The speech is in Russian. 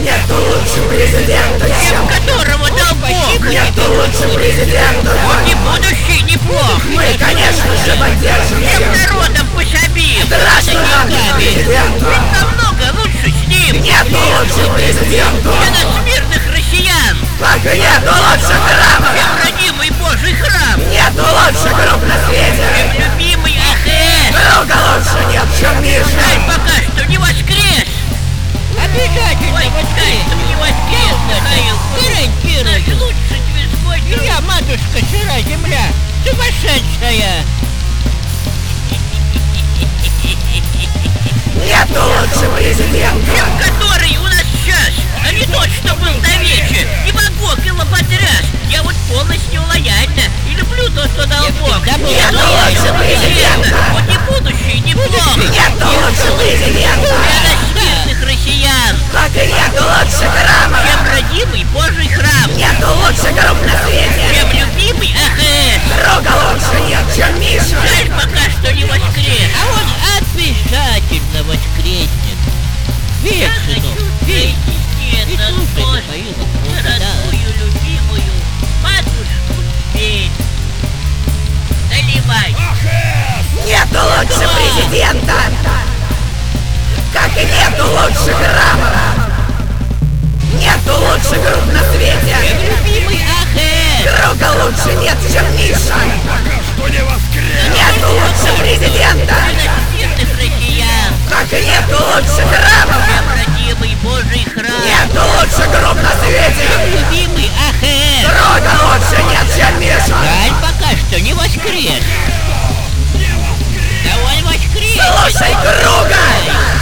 Нету лучше президента, чем которого дал Бог. Нету лучше президента. Он и будущий неплох. Мы, конечно же, поддержим Всем всех. народом пособим. Здравствуй, наш президент. Ведь намного лучше с ним. Нету лучше президента. Для нас мирных россиян. Так и нету лучше храма. Чем родимый Божий храм. Нету лучше групп на свете. Любимый АХС. Друга лучше нет, чем Миша. Жаль, пока что не воскрес. Обязательно воскрес. Не воскрес, Михаил. Гарантирую. Наш лучший тверской. Я, матушка, сыра земля, сумасшедшая. Нету лучше президента. Чем который у нас сейчас, а не тот, что был давеча. Демагог и лоботряс. Я вот полностью лояльна и люблю то, что дал Бог. Нету лучше президента. Он не будущий, неплох. Нету лучше президента. Для нас мирных россиян. Так и нету лучше храма. Чем родимый Божий храм. Нету лучше групп на свете. Чем любимый АХС. Друга лучше нет, чем Миша. Жаль, пока что не воскрес. А он обязательно воскреснет. Верь, сынок, верь. Нет, И на слушай Боже, Михаила Бога, да. дорогую, любимую матушку петь. Наливай. Нету лучше президента. Как и нету лучше храма. Нету лучше групп на свете. Любимый АХС. Друга лучше нет, чем Миша. Нету лучше президента. Мирных россиян. Как и нету лучше храма. Чем родимый Божий храм. Нету лучше групп на свете. Любимый АХС. Друга лучше нет, чем Миша. Жаль, пока что не воскрес. Да он воскрес. Слушай, Круга!